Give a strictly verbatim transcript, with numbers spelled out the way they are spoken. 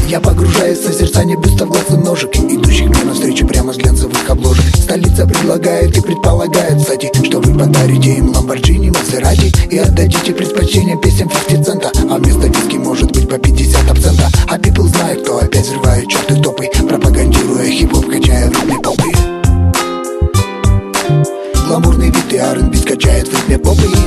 Я погружаюсь в созерцание бюстов, глазных ножек, идущих мне навстречу прямо с глянцевых обложек. Столица предлагает и предполагает, кстати, что вы подарите им Lamborghini, Maserati и отдадите предпочтение песням пятьдесят цента, а вместо виски может быть по пятьдесят абсента. А people знает, кто опять взрывает черты топы, пропагандируя хип-хоп, качая в ритме попы. Гламурный вид и ар энд би скачает в ритме попы.